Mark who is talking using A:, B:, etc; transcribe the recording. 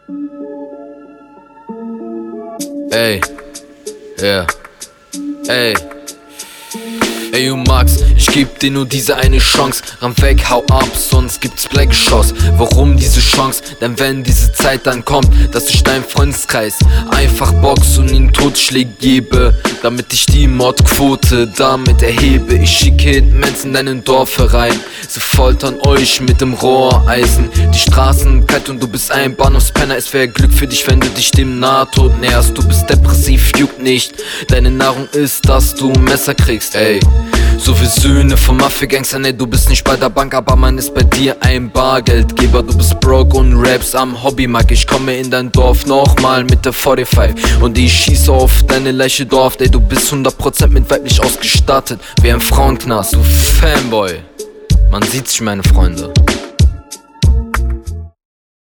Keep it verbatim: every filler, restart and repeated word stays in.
A: Ey, ja, ey. Ey, du Max, ich geb dir nur diese eine Chance. Ramm weg, hau ab, sonst gibt's Blackgeschoss. Warum diese Chance? Denn wenn diese Zeit dann kommt, dass ich deinen Freundeskreis einfach box und ihnen Totschläge gebe, damit ich die Mordquote damit erhebe. Ich schicke Hitmans in deinen Dorf herein, sie foltern euch mit dem Rohreisen. Die Straßen kalt und du bist ein Bahnhofspenner. Es wäre Glück für dich, wenn du dich dem Nahtod näherst. Du bist depressiv, juckt nicht. Deine Nahrung ist, dass du ein Messer kriegst, ey. So viel Söhne von Mafia-Gangstern, ey, du bist nicht bei der Bank, aber man ist bei dir ein Bargeldgeber. Du bist broke und raps am Hobbymarkt. Ich komme in dein Dorf nochmal mit der fünfundvierzig und ich schieße auf deine Leiche Dorf, ey, du bist hundert Prozent mit weiblich ausgestattet, wie ein Frauenknast, du Fanboy. Man sieht sich, meine Freunde.